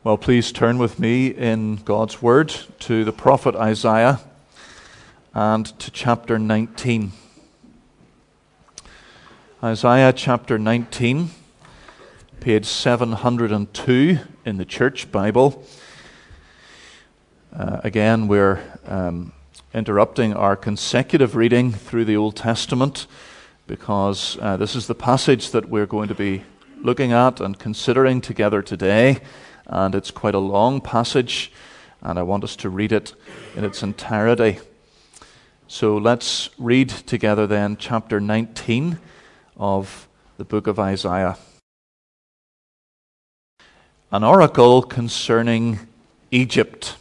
Well, please turn with me in God's Word to the prophet Isaiah and to chapter 19. Isaiah chapter 19, page 702 in the Church Bible. Again, we're interrupting our consecutive reading through the Old Testament because this is the passage that we're going to be looking at and considering together today. And it's quite a long passage, and I want us to read it in its entirety. So let's read together then chapter 19 of the book of Isaiah. An oracle concerning Egypt.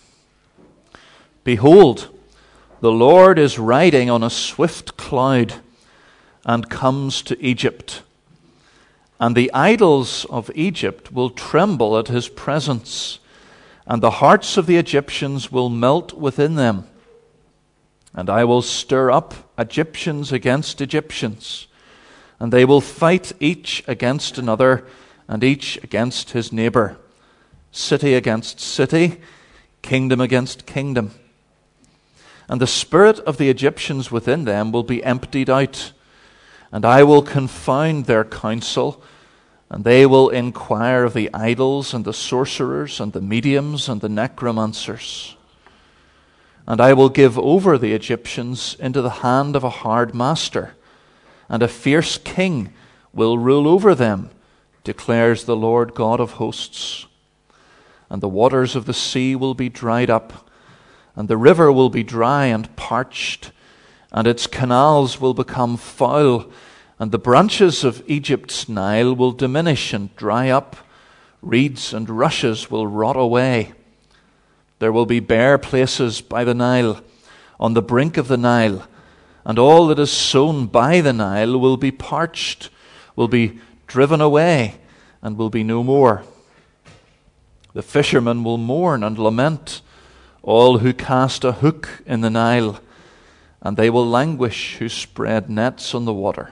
Behold, the Lord is riding on a swift cloud and comes to Egypt. And the idols of Egypt will tremble at his presence, and the hearts of the Egyptians will melt within them. And I will stir up Egyptians against Egyptians, and they will fight each against another, and each against his neighbor, city against city, kingdom against kingdom. And the spirit of the Egyptians within them will be emptied out, and I will confound their counsel, and they will inquire of the idols and the sorcerers and the mediums and the necromancers. And I will give over the Egyptians into the hand of a hard master, and a fierce king will rule over them, declares the Lord God of hosts. And the waters of the sea will be dried up, and the river will be dry and parched, and its canals will become foul, and the branches of Egypt's Nile will diminish and dry up. Reeds and rushes will rot away. There will be bare places by the Nile, on the brink of the Nile, and all that is sown by the Nile will be parched, will be driven away, and will be no more. The fishermen will mourn and lament, all who cast a hook in the Nile, and they will languish who spread nets on the water.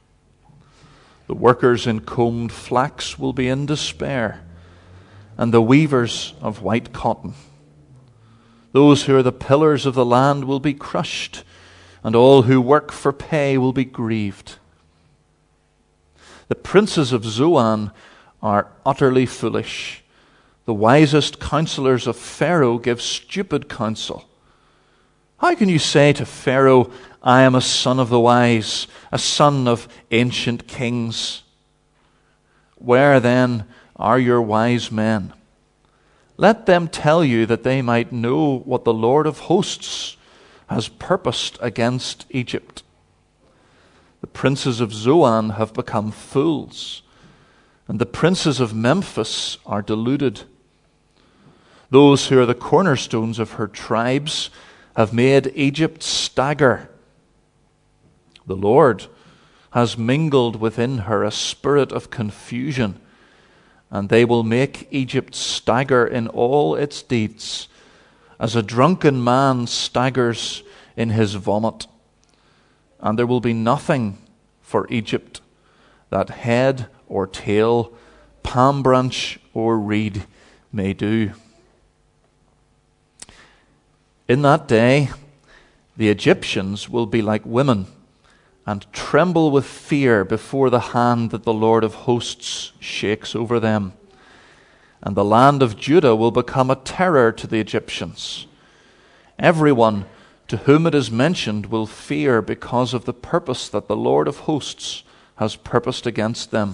The workers in combed flax will be in despair, and the weavers of white cotton. Those who are the pillars of the land will be crushed, and all who work for pay will be grieved. The princes of Zoan are utterly foolish. The wisest counselors of Pharaoh give stupid counsel. How can you say to Pharaoh, I am a son of the wise, a son of ancient kings? Where then are your wise men? Let them tell you that they might know what the Lord of hosts has purposed against Egypt. The princes of Zoan have become fools, and the princes of Memphis are deluded. Those who are the cornerstones of her tribes have made Egypt stagger. The Lord has mingled within her a spirit of confusion, and they will make Egypt stagger in all its deeds, as a drunken man staggers in his vomit. And there will be nothing for Egypt that head or tail, palm branch or reed may do. In that day, the Egyptians will be like women and tremble with fear before the hand that the Lord of hosts shakes over them. And the land of Judah will become a terror to the Egyptians. Everyone to whom it is mentioned will fear because of the purpose that the Lord of hosts has purposed against them.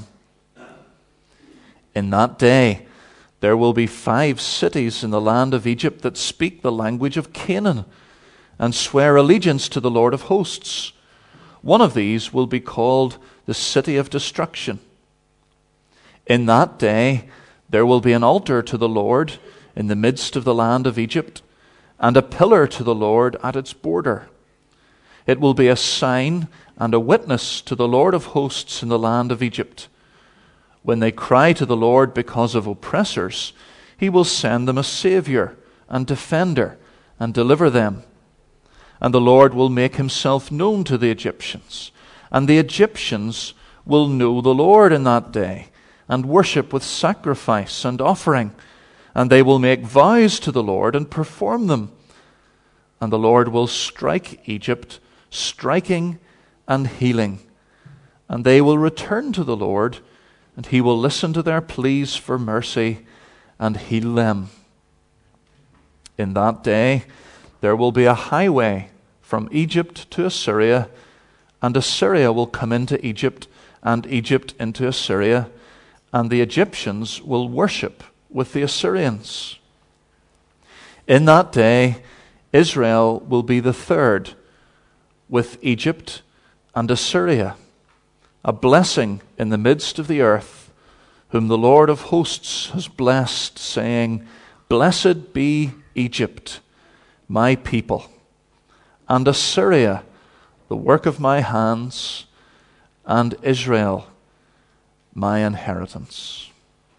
In that day, there will be 5 cities in the land of Egypt that speak the language of Canaan and swear allegiance to the Lord of hosts. One of these will be called the City of Destruction. In that day, there will be an altar to the Lord in the midst of the land of Egypt, and a pillar to the Lord at its border. It will be a sign and a witness to the Lord of hosts in the land of Egypt. When they cry to the Lord because of oppressors, he will send them a Savior and defender and deliver them. And the Lord will make himself known to the Egyptians, and the Egyptians will know the Lord in that day, and worship with sacrifice and offering, and they will make vows to the Lord and perform them. And the Lord will strike Egypt, striking and healing. And they will return to the Lord, and he will listen to their pleas for mercy and heal them. In that day there will be a highway from Egypt to Assyria, and Assyria will come into Egypt, and Egypt into Assyria, and the Egyptians will worship with the Assyrians. In that day, Israel will be the third, with Egypt and Assyria, a blessing in the midst of the earth, whom the Lord of hosts has blessed, saying, Blessed be Egypt, my people, and Assyria, the work of my hands, and Israel, my inheritance.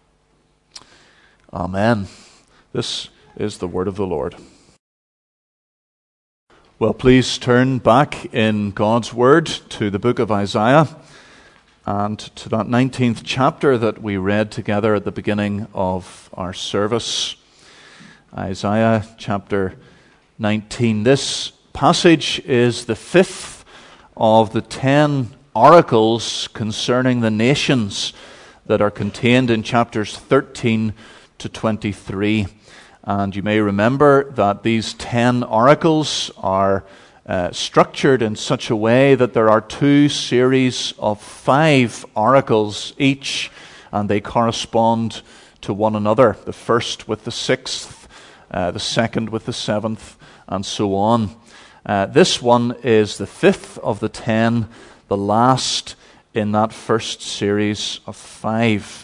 Amen. This is the word of the Lord. Well, please turn back in God's word to the book of Isaiah and to that 19th chapter that we read together at the beginning of our service. Isaiah chapter 19. This passage is the fifth of the 10 oracles concerning the nations that are contained in chapters 13 to 23. And you may remember that these 10 oracles are structured in such a way that there are 2 series of 5 oracles each, and they correspond to one another. The first with the 6th, the second with the 7th, and so on. This one is the 5th of the 10, the last in that first series of 5.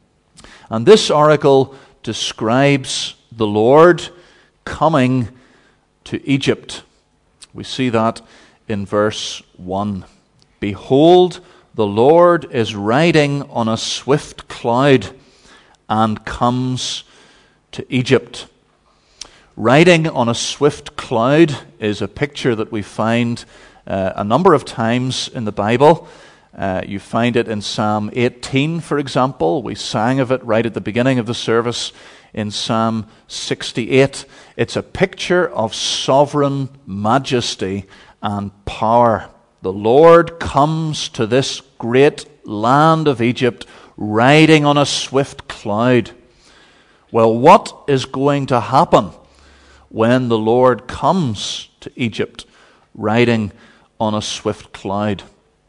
And this oracle describes the Lord coming to Egypt. We see that in verse 1. Behold, the Lord is riding on a swift cloud and comes to Egypt. Riding on a swift cloud is a picture that we find a number of times in the Bible. You find it in Psalm 18, for example. We sang of it right at the beginning of the service in Psalm 68. It's a picture of sovereign majesty and power. The Lord comes to this great land of Egypt riding on a swift cloud. Well, what is going to happen when the Lord comes to Egypt riding on a swift cloud?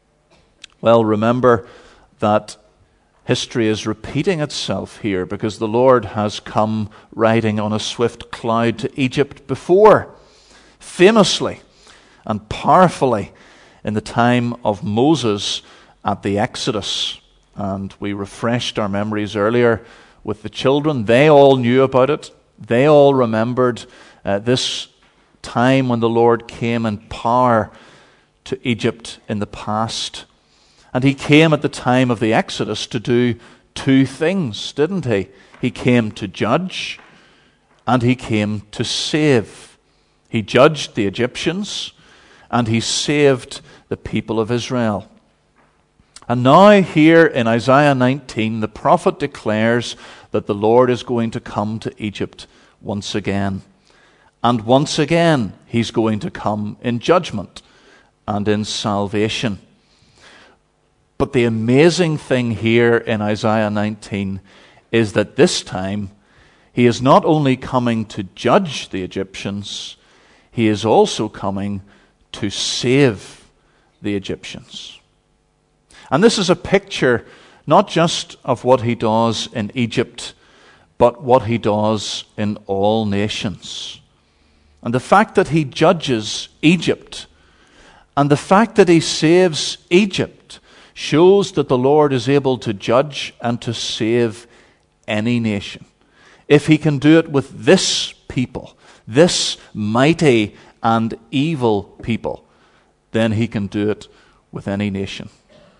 Well, remember that history is repeating itself here, because the Lord has come riding on a swift cloud to Egypt before, famously and powerfully in the time of Moses at the Exodus. And we refreshed our memories earlier with the children. They all knew about it. They all remembered this time when the Lord came in power to Egypt in the past. And he came at the time of the Exodus to do 2 things, didn't he? He came to judge, and he came to save. He judged the Egyptians, and he saved the people of Israel. And now here in Isaiah 19, the prophet declares that the Lord is going to come to Egypt once again. And once again, he's going to come in judgment and in salvation. But the amazing thing here in Isaiah 19 is that this time he is not only coming to judge the Egyptians, he is also coming to save the Egyptians. And this is a picture not just of what he does in Egypt, but what he does in all nations. And the fact that he judges Egypt and the fact that he saves Egypt shows that the Lord is able to judge and to save any nation. If he can do it with this people, this mighty and evil people, then he can do it with any nation.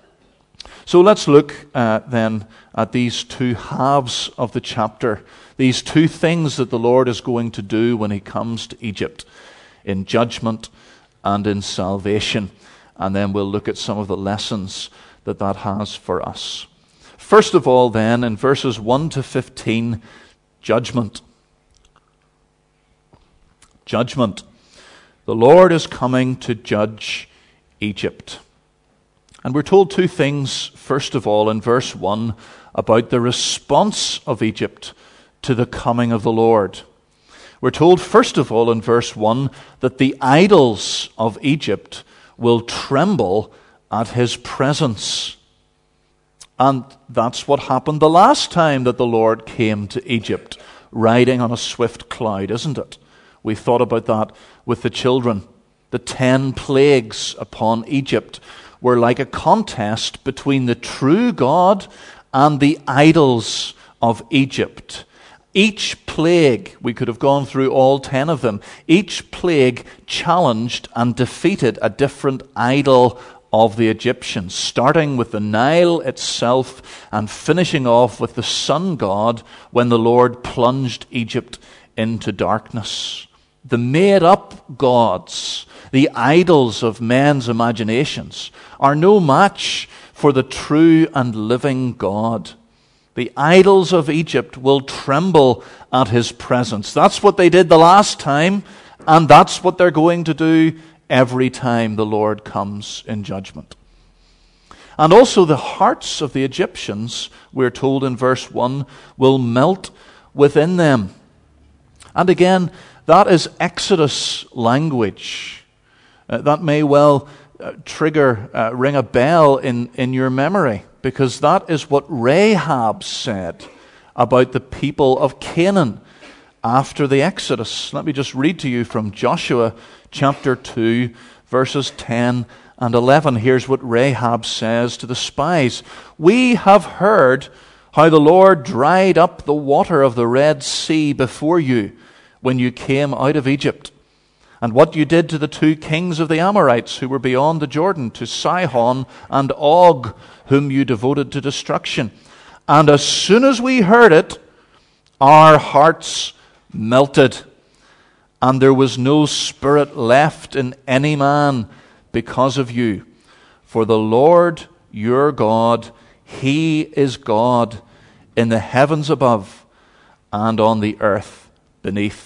So let's look then at these 2 halves of the chapter, these 2 things that the Lord is going to do when he comes to Egypt, in judgment and in salvation. And then we'll look at some of the lessons that has for us. First of all then, in verses 1 to 15, judgment. Judgment. The Lord is coming to judge Egypt. And we're told two things, first of all, in verse 1, about the response of Egypt to the coming of the Lord. We're told, first of all, in verse 1, that the idols of Egypt will tremble at his presence. And that's what happened the last time that the Lord came to Egypt, riding on a swift cloud, isn't it? We thought about that with the children. The 10 plagues upon Egypt were like a contest between the true God and the idols of Egypt. Each plague, we could have gone through all 10 of them, each plague challenged and defeated a different idol of the Egyptians, starting with the Nile itself and finishing off with the sun god when the Lord plunged Egypt into darkness. The made-up gods, the idols of men's imaginations, are no match for the true and living God. The idols of Egypt will tremble at his presence. That's what they did the last time, and that's what they're going to do every time the Lord comes in judgment. And also the hearts of the Egyptians, we're told in verse 1, will melt within them. And again, that is Exodus language. That may well ring a bell in your memory, because that is what Rahab said about the people of Canaan after the Exodus. Let me just read to you from Joshua chapter 2, verses 10 and 11. Here's what Rahab says to the spies. "We have heard how the Lord dried up the water of the Red Sea before you when you came out of Egypt, and what you did to the 2 kings of the Amorites who were beyond the Jordan, to Sihon and Og, whom you devoted to destruction. And as soon as we heard it, our hearts melted, and there was no spirit left in any man because of you. For the Lord your God, he is God in the heavens above and on the earth beneath."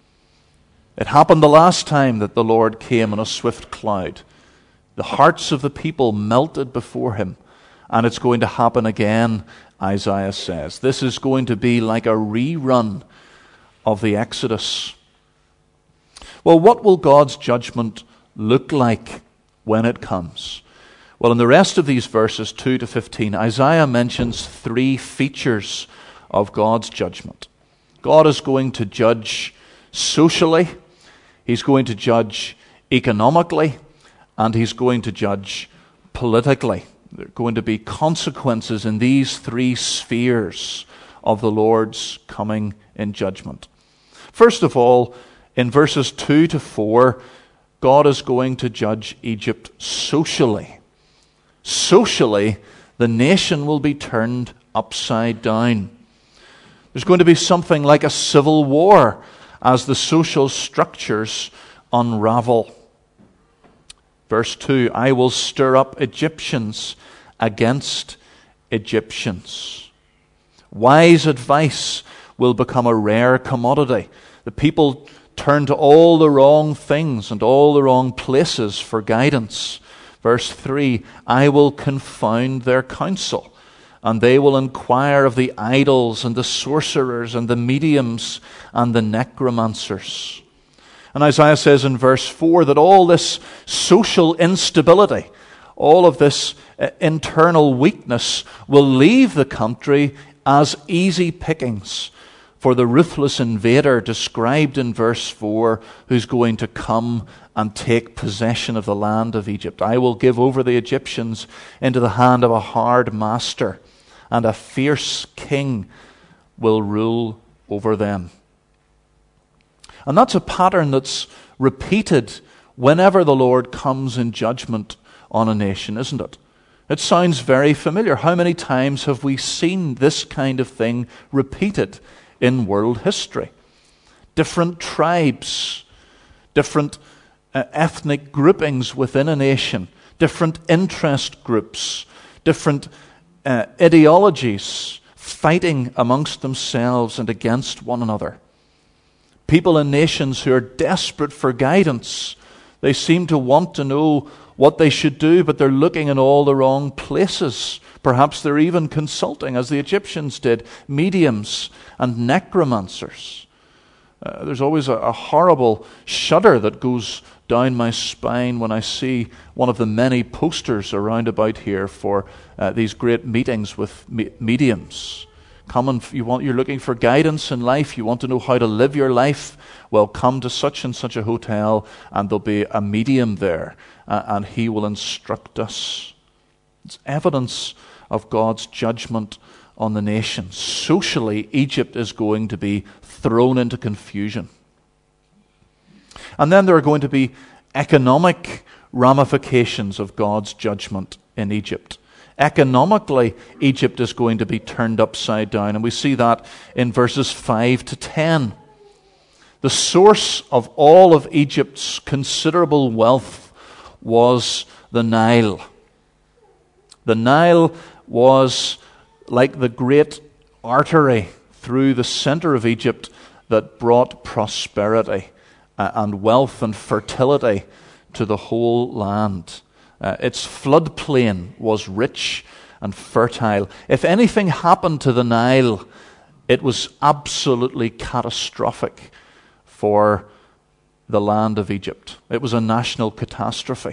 It happened the last time that the Lord came in a swift cloud. The hearts of the people melted before him, and it's going to happen again, Isaiah says. This is going to be like a rerun of the Exodus. Well, what will God's judgment look like when it comes? Well, in the rest of these verses, 2 to 15, Isaiah mentions 3 features of God's judgment. God is going to judge socially, he's going to judge economically, and he's going to judge politically. There are going to be consequences in these 3 spheres of the Lord's coming in judgment. First of all, in verses 2 to 4, God is going to judge Egypt socially. Socially, the nation will be turned upside down. There's going to be something like a civil war as the social structures unravel. Verse 2, "I will stir up Egyptians against Egyptians." Wise advice will become a rare commodity. The people turn to all the wrong things and all the wrong places for guidance. Verse 3, "I will confound their counsel, and they will inquire of the idols and the sorcerers and the mediums and the necromancers." And Isaiah says in verse 4 that all this social instability, all of this internal weakness will leave the country as easy pickings for the ruthless invader described in verse 4, who's going to come and take possession of the land of Egypt. "I will give over the Egyptians into the hand of a hard master, and a fierce king will rule over them." And that's a pattern that's repeated whenever the Lord comes in judgment on a nation, isn't it? It sounds very familiar. How many times have we seen this kind of thing repeated in world history? Different tribes, different ethnic groupings within a nation, different interest groups, different ideologies fighting amongst themselves and against one another. People and nations who are desperate for guidance. They seem to want to know what they should do, but they're looking in all the wrong places. Perhaps they're even consulting, as the Egyptians did, mediums and necromancers. There's always a horrible shudder that goes down my spine when I see one of the many posters around about here for these great meetings with mediums. You're looking for guidance in life. You want to know how to live your life. Well, come to such and such a hotel, and there'll be a medium there, and he will instruct us. It's evidence of God's judgment on the nation. Socially, Egypt is going to be thrown into confusion. And then there are going to be economic ramifications of God's judgment in Egypt. Economically, Egypt is going to be turned upside down, and we see that in verses 5 to 10. The source of all of Egypt's considerable wealth was the Nile. The Nile was like the great artery through the center of Egypt that brought prosperity and wealth and fertility to the whole land. Its floodplain was rich and fertile. If anything happened to the Nile, it was absolutely catastrophic for the land of Egypt. It was a national catastrophe.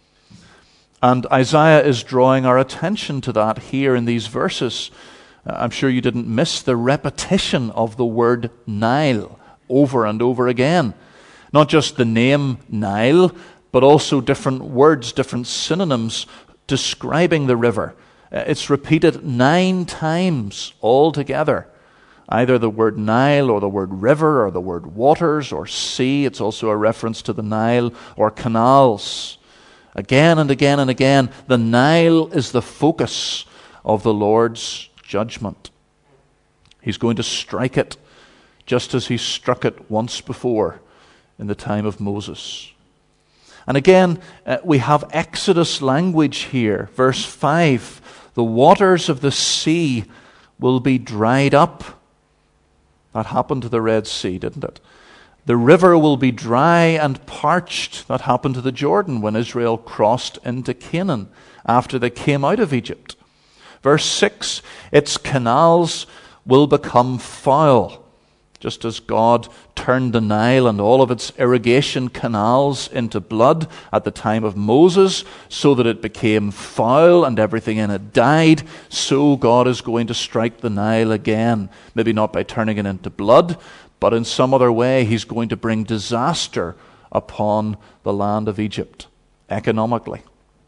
And Isaiah is drawing our attention to that here in these verses. I'm sure you didn't miss the repetition of the word Nile over and over again. Not just the name Nile, but also different words, different synonyms describing the river. It's repeated 9 times altogether. Either the word Nile or the word river or the word waters or sea. It's also a reference to the Nile or canals. Again and again and again, the Nile is the focus of the Lord's judgment. He's going to strike it just as he struck it once before in the time of Moses. And again, we have Exodus language here. Verse 5, the waters of the sea will be dried up. That happened to the Red Sea, didn't it? The river will be dry and parched. That happened to the Jordan when Israel crossed into Canaan after they came out of Egypt. Verse 6, its canals will become foul. Just as God turned the Nile and all of its irrigation canals into blood at the time of Moses so that it became foul and everything in it died, so God is going to strike the Nile again. Maybe not by turning it into blood, but in some other way he's going to bring disaster upon the land of Egypt economically.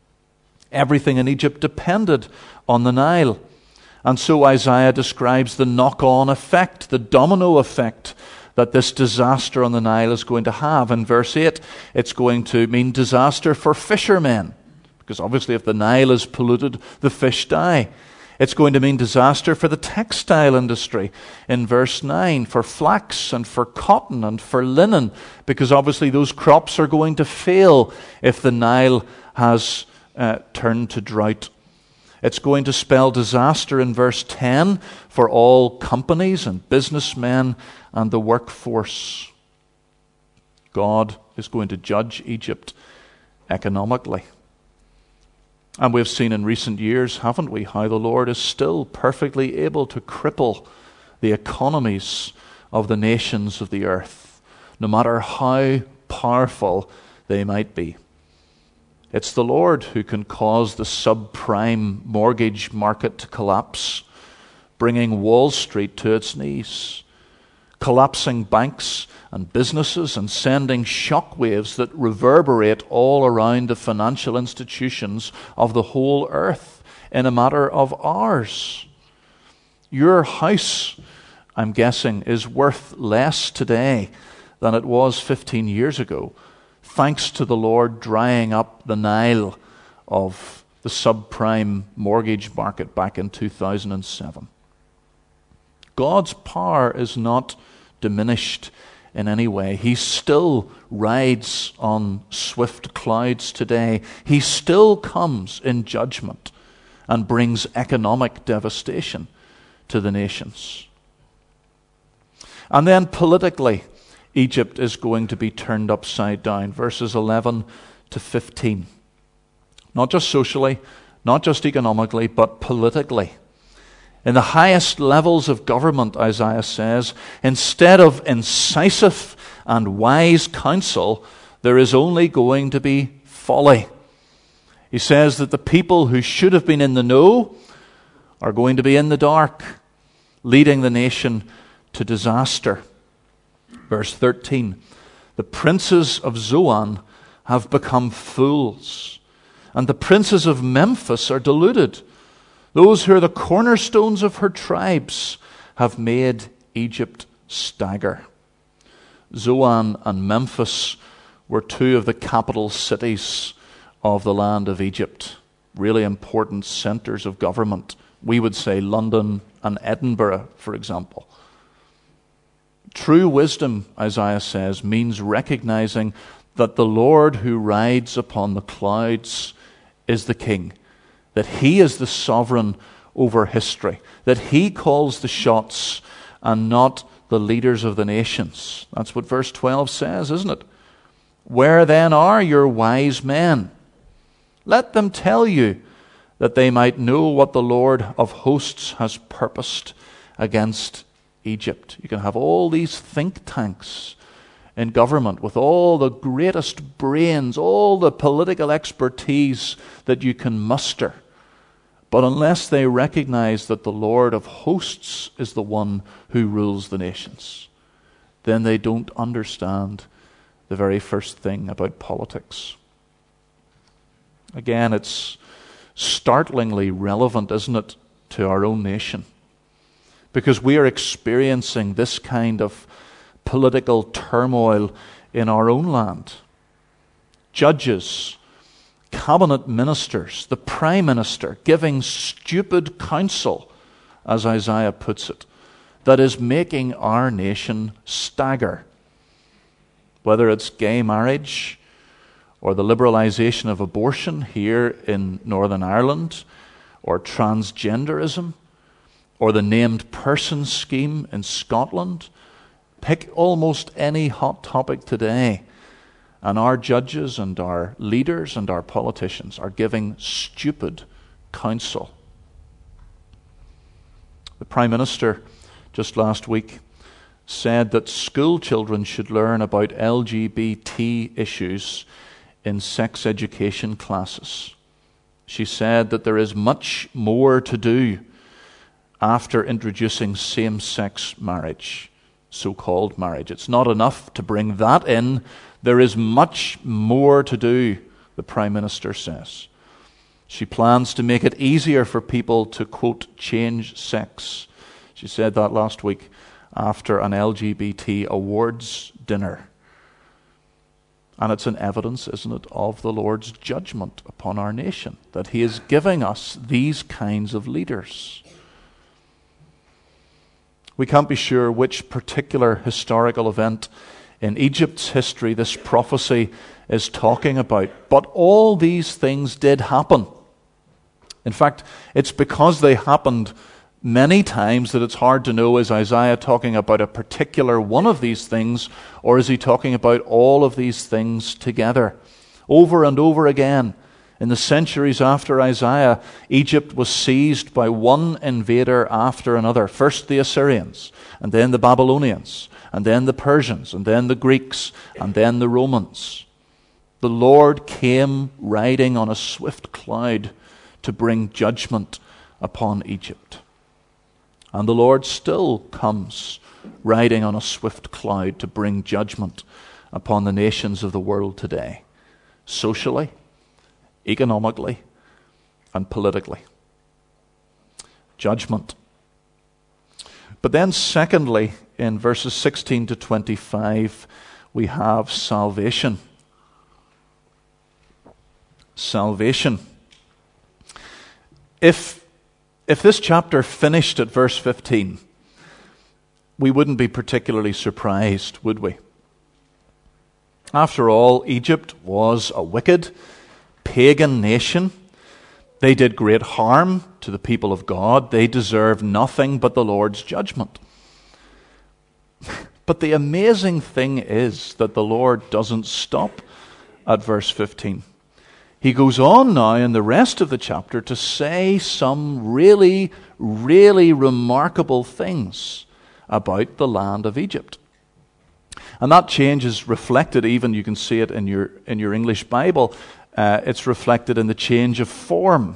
Everything in Egypt depended on the Nile. And so Isaiah describes the knock-on effect, the domino effect that this disaster on the Nile is going to have. In verse 8, it's going to mean disaster for fishermen, because obviously if the Nile is polluted, the fish die. It's going to mean disaster for the textile industry in verse 9, for flax and for cotton and for linen, because obviously those crops are going to fail if the Nile has turned to drought. It's going to spell disaster in verse 10 for all companies and businessmen and the workforce. God is going to judge Egypt economically. And we've seen in recent years, haven't we, how the Lord is still perfectly able to cripple the economies of the nations of the earth, no matter how powerful they might be. It's the Lord who can cause the subprime mortgage market to collapse, bringing Wall Street to its knees, collapsing banks and businesses and sending shockwaves that reverberate all around the financial institutions of the whole earth in a matter of hours. Your house, I'm guessing, is worth less today than it was 15 years ago, thanks to the Lord drying up the Nile of the subprime mortgage market back in 2007. God's power is not diminished in any way. He still rides on swift clouds today. He still comes in judgment and brings economic devastation to the nations. And then politically, Egypt is going to be turned upside down. Verses 11 to 15. Not just socially, not just economically, but politically. In the highest levels of government, Isaiah says, instead of incisive and wise counsel, there is only going to be folly. He says that the people who should have been in the know are going to be in the dark, leading the nation to disaster. Verse 13, the princes of Zoan have become fools, and the princes of Memphis are deluded. Those who are the cornerstones of her tribes have made Egypt stagger. Zoan and Memphis were two of the capital cities of the land of Egypt, really important centers of government. We would say London and Edinburgh, for example. True wisdom, Isaiah says, means recognizing that the Lord who rides upon the clouds is the king, that he is the sovereign over history, that he calls the shots and not the leaders of the nations. That's what verse 12 says, isn't it? Where then are your wise men? Let them tell you, that they might know what the Lord of hosts has purposed against Egypt. You can have all these think tanks in government with all the greatest brains, all the political expertise that you can muster. But unless they recognize that the Lord of hosts is the one who rules the nations, then they don't understand the very first thing about politics. Again, it's startlingly relevant, isn't it, to our own nation? Because we are experiencing this kind of political turmoil in our own land. Judges, cabinet ministers, the prime minister giving stupid counsel, as Isaiah puts it, that is making our nation stagger. Whether it's gay marriage, or the liberalization of abortion here in Northern Ireland, or transgenderism, or the named person scheme in Scotland. Pick almost any hot topic today, and our judges and our leaders and our politicians are giving stupid counsel. The Prime Minister just last week said that school children should learn about LGBT issues in sex education classes. She said that there is much more to do after introducing same-sex marriage, so-called marriage. It's not enough to bring that in. There is much more to do, the Prime Minister says. She plans to make it easier for people to, quote, change sex. She said that last week after an LGBT awards dinner. And it's an evidence, isn't it, of the Lord's judgment upon our nation, that he is giving us these kinds of leaders. We can't be sure which particular historical event in Egypt's history this prophecy is talking about, but all these things did happen. In fact, it's because they happened many times that it's hard to know, is Isaiah talking about a particular one of these things, or is he talking about all of these things together? Over and over again, in the centuries after Isaiah, Egypt was seized by one invader after another. First the Assyrians, and then the Babylonians, and then the Persians, and then the Greeks, and then the Romans. The Lord came riding on a swift cloud to bring judgment upon Egypt. And the Lord still comes riding on a swift cloud to bring judgment upon the nations of the world today, socially, economically, and politically. Judgment. But then secondly, in verses 16 to 25, we have salvation. Salvation. If this chapter finished at verse 15, we wouldn't be particularly surprised, would we? After all, Egypt was a wicked, pagan nation, They did great harm to the people of God. They deserve nothing but the Lord's judgment. But the amazing thing is that the Lord doesn't stop at verse 15. He goes on now in the rest of the chapter to say some really, really remarkable things about the land of Egypt. And that change is reflected, even you can see it in your English Bible. It's reflected in the change of form.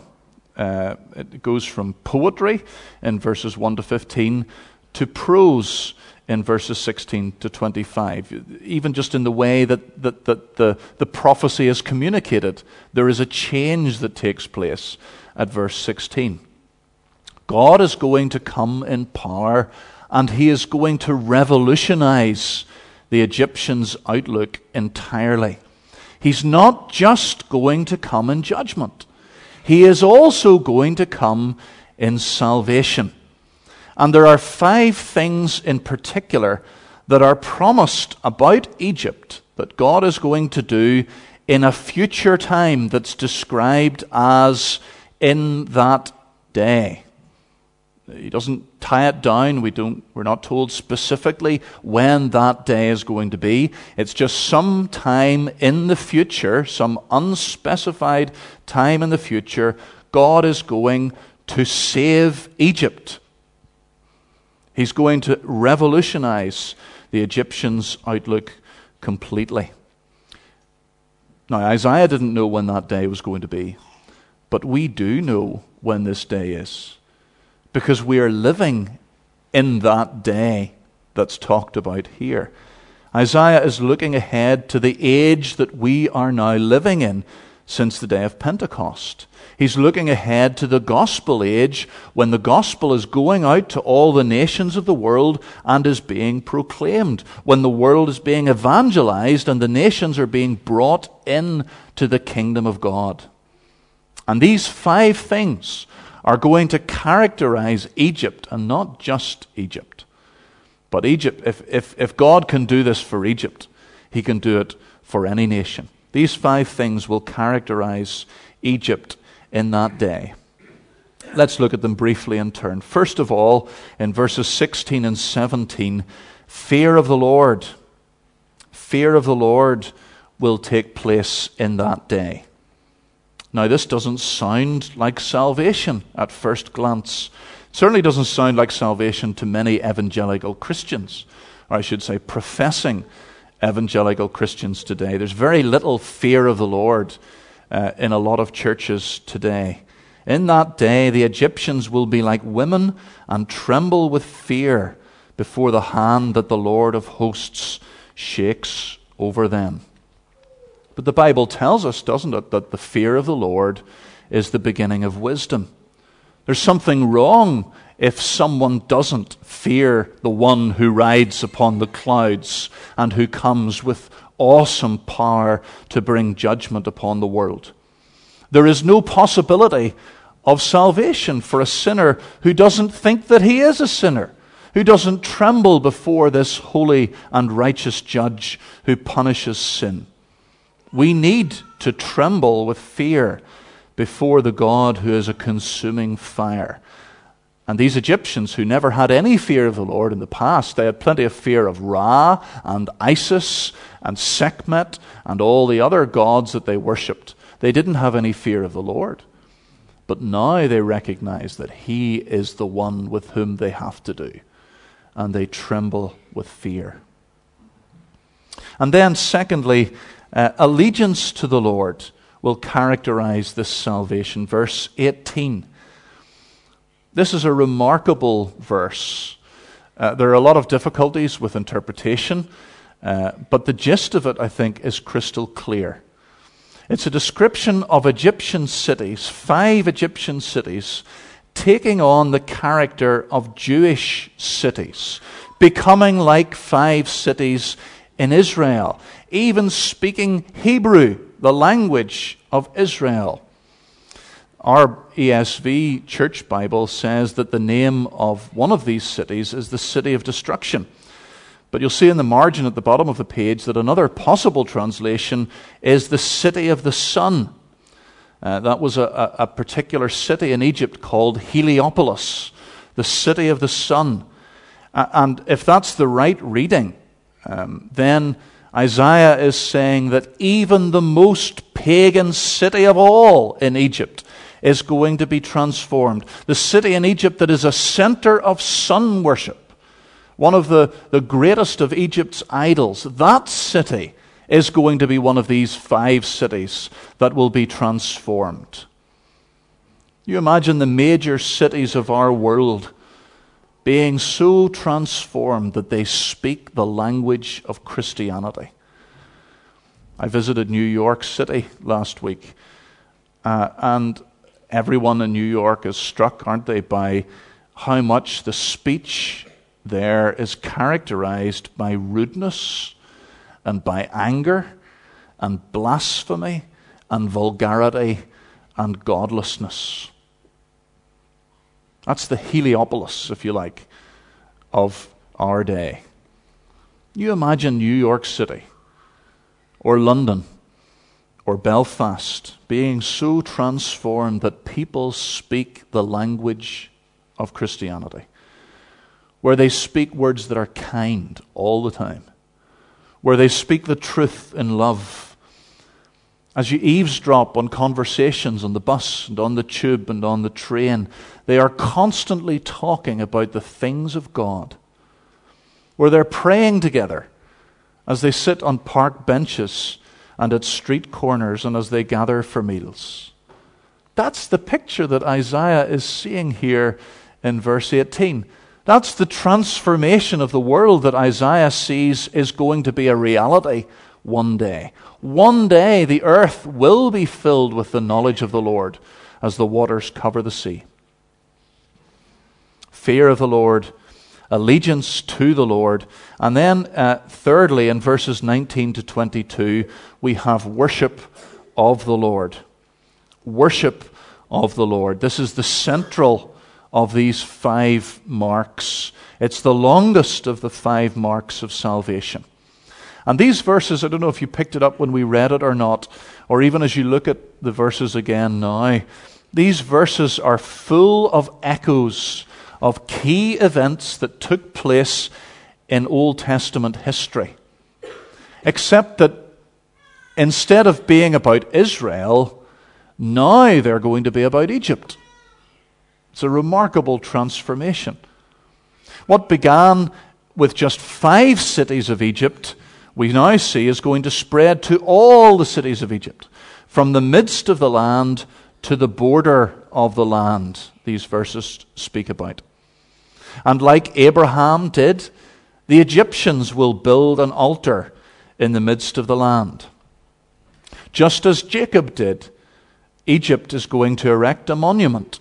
It goes from poetry in verses 1 to 15 to prose in verses 16 to 25. Even just in the way that the prophecy is communicated, there is a change that takes place at verse 16. God is going to come in power, and he is going to revolutionize the Egyptians' outlook entirely. He's not just going to come in judgment. He is also going to come in salvation. And there are 5 things in particular that are promised about Egypt that God is going to do in a future time that's described as in that day. He doesn't tie it down. We're not told specifically when that day is going to be. It's just some time in the future, some unspecified time in the future, God is going to save Egypt. He's going to revolutionize the Egyptians' outlook completely. Now, Isaiah didn't know when that day was going to be, but we do know when this day is, because we are living in that day that's talked about here. Isaiah is looking ahead to the age that we are now living in since the day of Pentecost. He's looking ahead to the gospel age, when the gospel is going out to all the nations of the world and is being proclaimed, when the world is being evangelized and the nations are being brought in to the kingdom of God. And these 5 things are going to characterize Egypt, and not just Egypt. But Egypt, if God can do this for Egypt, he can do it for any nation. These 5 things will characterize Egypt in that day. Let's look at them briefly in turn. First of all, in verses 16 and 17, fear of the Lord. Fear of the Lord will take place in that day. Now, this doesn't sound like salvation at first glance. It certainly doesn't sound like salvation to many evangelical Christians, or I should say professing evangelical Christians today. There's very little fear of the Lord in a lot of churches today. In that day, the Egyptians will be like women and tremble with fear before the hand that the Lord of hosts shakes over them. But the Bible tells us, doesn't it, that the fear of the Lord is the beginning of wisdom. There's something wrong if someone doesn't fear the one who rides upon the clouds and who comes with awesome power to bring judgment upon the world. There is no possibility of salvation for a sinner who doesn't think that he is a sinner, who doesn't tremble before this holy and righteous judge who punishes sin. We need to tremble with fear before the God who is a consuming fire. And these Egyptians, who never had any fear of the Lord in the past, they had plenty of fear of Ra and Isis and Sekhmet and all the other gods that they worshipped. They didn't have any fear of the Lord. But now they recognize that he is the one with whom they have to do. And they tremble with fear. And then secondly, allegiance to the Lord will characterize this salvation. Verse 18. This is a remarkable verse. There are a lot of difficulties with interpretation, but the gist of it, I think, is crystal clear. It's a description of Egyptian cities, 5 Egyptian cities, taking on the character of Jewish cities, becoming like 5 cities in Israel, even speaking Hebrew, the language of Israel. Our ESV Church Bible says that the name of one of these cities is the city of destruction. But you'll see in the margin at the bottom of the page that another possible translation is the city of the sun. That was a particular city in Egypt called Heliopolis, the city of the sun. And if that's the right reading, then Isaiah is saying that even the most pagan city of all in Egypt is going to be transformed. The city in Egypt that is a center of sun worship, one of the greatest of Egypt's idols, that city is going to be one of these 5 cities that will be transformed. You imagine the major cities of our world being so transformed that they speak the language of Christianity. I visited New York City last week, and everyone in New York is struck, aren't they, by how much the speech there is characterized by rudeness and by anger and blasphemy and vulgarity and godlessness. That's the Heliopolis, if you like, of our day. You imagine New York City or London or Belfast being so transformed that people speak the language of Christianity, where they speak words that are kind all the time, where they speak the truth in love. As you eavesdrop on conversations on the bus and on the tube and on the train, they are constantly talking about the things of God, where they're praying together as they sit on park benches and at street corners and as they gather for meals. That's the picture that Isaiah is seeing here in verse 18. That's the transformation of the world that Isaiah sees is going to be a reality one day. One day the earth will be filled with the knowledge of the Lord as the waters cover the sea. Fear of the Lord, allegiance to the Lord. And then thirdly, in verses 19 to 22, we have worship of the Lord. Worship of the Lord. This is the central of these 5 marks. It's the longest of the 5 marks of salvation. And these verses, I don't know if you picked it up when we read it or not, or even as you look at the verses again now, these verses are full of echoes of key events that took place in Old Testament history. Except that instead of being about Israel, now they're going to be about Egypt. It's a remarkable transformation. What began with just 5 cities of Egypt, we now see is going to spread to all the cities of Egypt, from the midst of the land to the border of the land, these verses speak about. And like Abraham did, the Egyptians will build an altar in the midst of the land. Just as Jacob did, Egypt is going to erect a monument.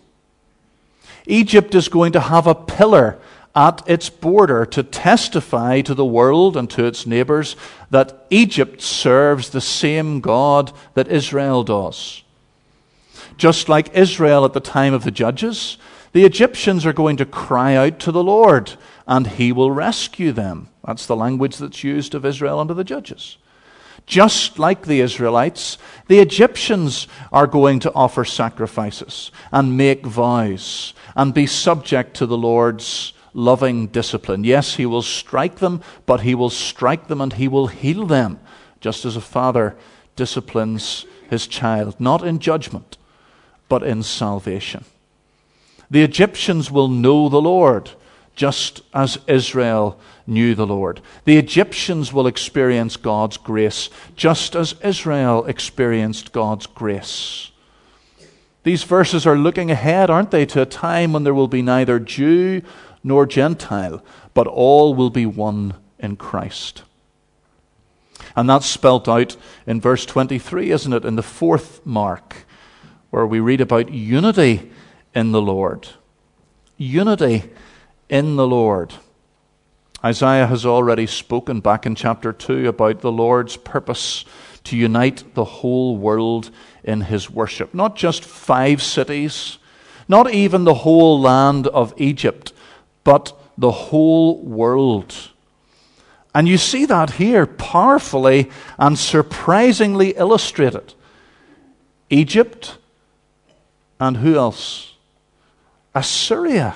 Egypt is going to have a pillar at its border to testify to the world and to its neighbors that Egypt serves the same God that Israel does. Just like Israel at the time of the judges, the Egyptians are going to cry out to the Lord, and He will rescue them. That's the language that's used of Israel under the judges. Just like the Israelites, the Egyptians are going to offer sacrifices and make vows and be subject to the Lord's loving discipline. Yes, He will strike them, but He will strike them and He will heal them, just as a father disciplines his child, not in judgment, but in salvation. The Egyptians will know the Lord, just as Israel knew the Lord. The Egyptians will experience God's grace, just as Israel experienced God's grace. These verses are looking ahead, aren't they, to a time when there will be neither Jew nor Gentile, but all will be one in Christ. And that's spelt out in verse 23, isn't it, in the 4th mark, where we read about unity in the Lord. Unity in the Lord. Isaiah has already spoken back in chapter 2 about the Lord's purpose to unite the whole world in His worship. Not just 5 cities, not even the whole land of Egypt, but the whole world. And you see that here powerfully and surprisingly illustrated. Egypt And who else? Assyria.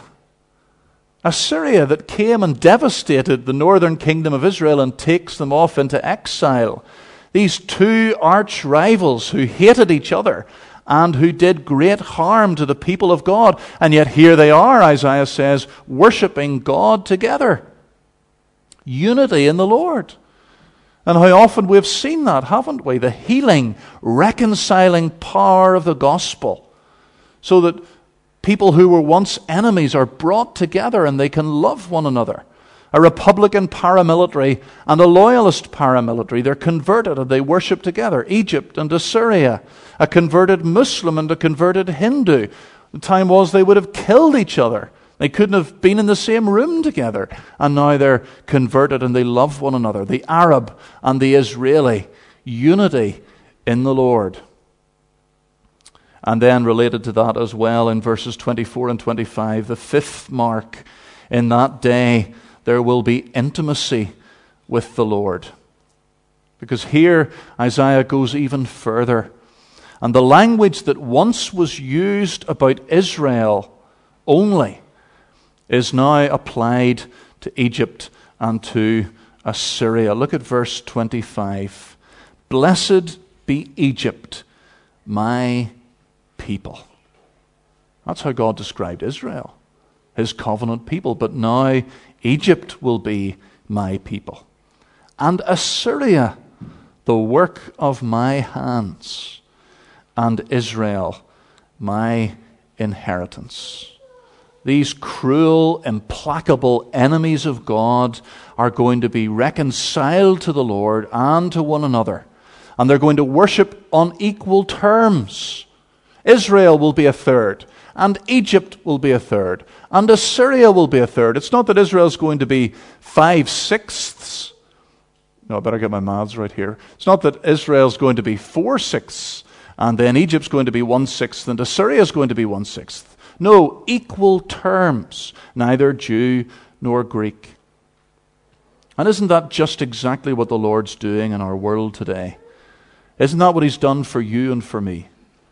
Assyria that came and devastated the northern kingdom of Israel and takes them off into exile. These two arch rivals who hated each other and who did great harm to the people of God. And yet here they are, Isaiah says, worshiping God together. Unity in the Lord. And how often we've seen that, haven't we? The healing, reconciling power of the gospel. So that people who were once enemies are brought together and they can love one another. A Republican paramilitary and a loyalist paramilitary, they're converted and they worship together. Egypt and Assyria. A converted Muslim and a converted Hindu. The time was they would have killed each other. They couldn't have been in the same room together. And now they're converted and they love one another. The Arab and the Israeli. Unity in the Lord. And then related to that as well in verses 24 and 25, the fifth mark, in that day there will be intimacy with the Lord. Because here Isaiah goes even further. And the language that once was used about Israel only is now applied to Egypt and to Assyria. Look at verse 25. Blessed be Egypt, my people. That's how God described Israel, his covenant people. But now Egypt will be my people. And Assyria, the work of my hands. And Israel, my inheritance. These cruel, implacable enemies of God are going to be reconciled to the Lord and to one another. And they're going to worship on equal terms. Israel will be a third, and Egypt will be a third, and Assyria will be a third. It's not that Israel's going to be 5/6. No, I better get my maths right here. It's not that Israel's going to be 4/6, and then Egypt's going to be 1/6, and Assyria's going to be 1/6. No, equal terms, neither Jew nor Greek. And isn't that just exactly what the Lord's doing in our world today? Isn't that what he's done for you and for me?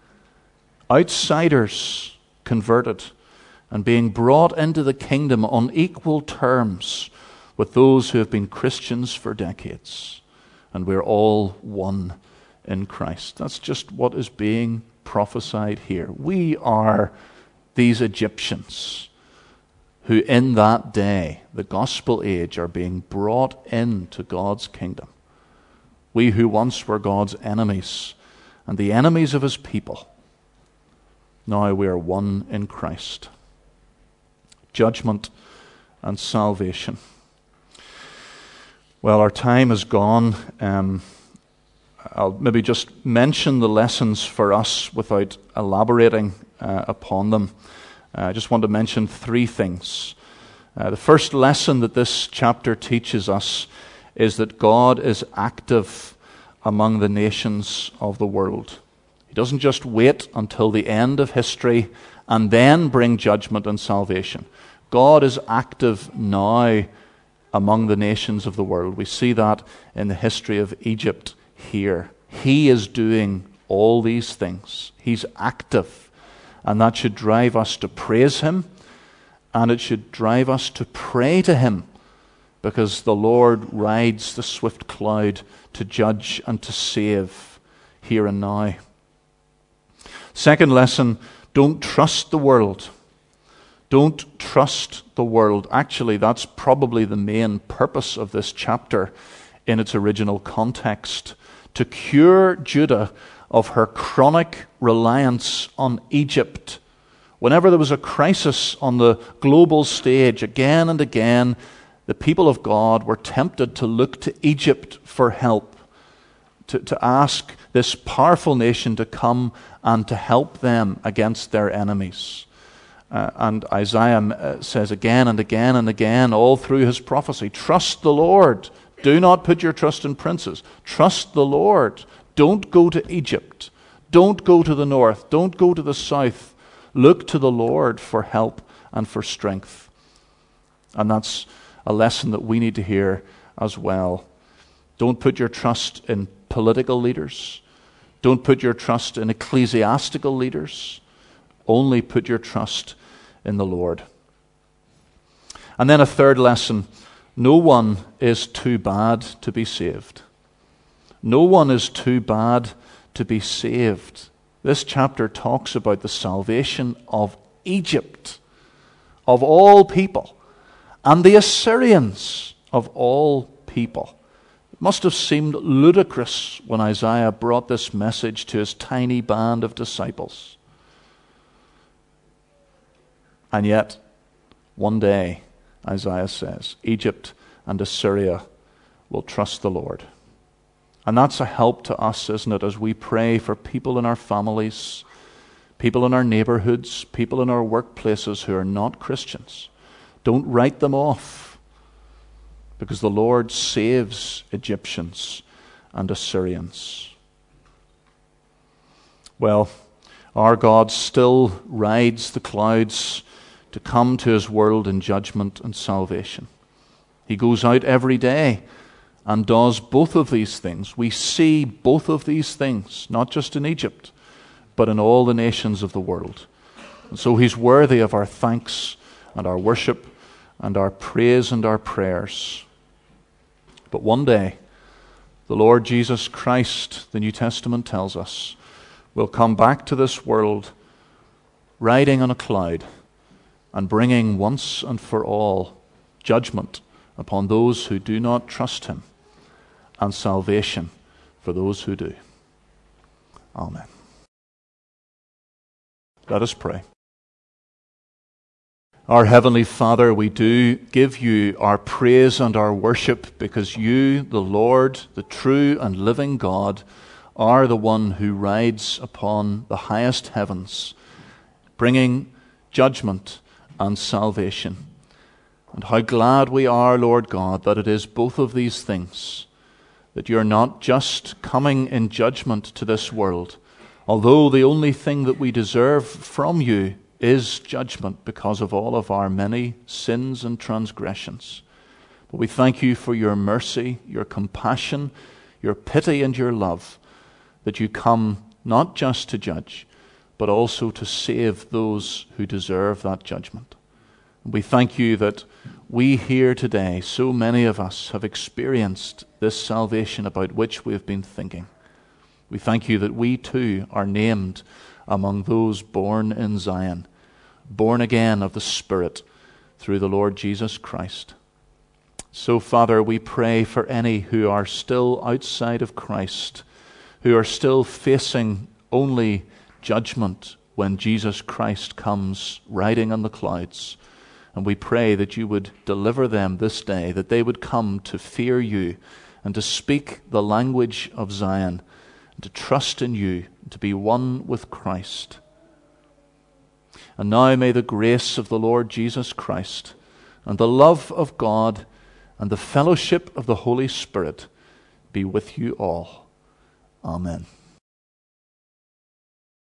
Outsiders converted and being brought into the kingdom on equal terms with those who have been Christians for decades. And we're all one in Christ. That's just what is being prophesied here. We are these Egyptians who in that day, the gospel age, are being brought into God's kingdom. We who once were God's enemies and the enemies of his people, now we are one in Christ. Judgment and salvation. Well, our time is gone. I'll maybe just mention the lessons for us without elaborating upon them. I just want to mention three things. The first lesson that this chapter teaches us is that God is active among the nations of the world. He doesn't just wait until the end of history and then bring judgment and salvation. God is active now among the nations of the world. We see that in the history of Egypt here. He is doing all these things. He's active. And that should drive us to praise him, and it should drive us to pray to him, because the Lord rides the swift cloud to judge and to save here and now. Second lesson, don't trust the world. Don't trust the world. Actually, that's probably the main purpose of this chapter in its original context. To cure Judah of her chronic reliance on Egypt. Whenever there was a crisis on the global stage, again and again, the people of God were tempted to look to Egypt for help, to ask this powerful nation to come and to help them against their enemies. And Isaiah says again and again and again, all through his prophecy, trust the Lord. Do not put your trust in princes. Trust the Lord. Don't go to Egypt. Don't go to the north. Don't go to the south. Look to the Lord for help and for strength. And that's a lesson that we need to hear as well. Don't put your trust in political leaders. Don't put your trust in ecclesiastical leaders. Only put your trust in the Lord. And then a third lesson: no one is too bad to be saved. No one is too bad to be saved. This chapter talks about the salvation of Egypt, of all people, and the Assyrians, of all people. It must have seemed ludicrous when Isaiah brought this message to his tiny band of disciples. And yet, one day, Isaiah says, Egypt and Assyria will trust the Lord. And that's a help to us, isn't it, as we pray for people in our families, people in our neighborhoods, people in our workplaces who are not Christians. Don't write them off, because the Lord saves Egyptians and Assyrians. Well, our God still rides the clouds to come to his world in judgment and salvation. He goes out every day and does both of these things. We see both of these things, not just in Egypt, but in all the nations of the world. And so he's worthy of our thanks and our worship and our praise and our prayers. But one day, the Lord Jesus Christ, the New Testament tells us, will come back to this world riding on a cloud and bringing once and for all judgment upon those who do not trust him, and salvation for those who do. Amen. Let us pray. Our Heavenly Father, we do give you our praise and our worship, because you, the Lord, the true and living God, are the one who rides upon the highest heavens, bringing judgment and salvation. And how glad we are, Lord God, that it is both of these things, that you're not just coming in judgment to this world, although the only thing that we deserve from you is judgment because of all of our many sins and transgressions. But we thank you for your mercy, your compassion, your pity and your love, that you come not just to judge, but also to save those who deserve that judgment. We thank you that we here today, so many of us, have experienced this salvation about which we have been thinking. We thank you that we too are named among those born in Zion, born again of the Spirit through the Lord Jesus Christ. So, Father, we pray for any who are still outside of Christ, who are still facing only judgment when Jesus Christ comes riding on the clouds. And we pray that you would deliver them this day, that they would come to fear you and to speak the language of Zion, and to trust in you, and to be one with Christ. And now may the grace of the Lord Jesus Christ and the love of God and the fellowship of the Holy Spirit be with you all. Amen.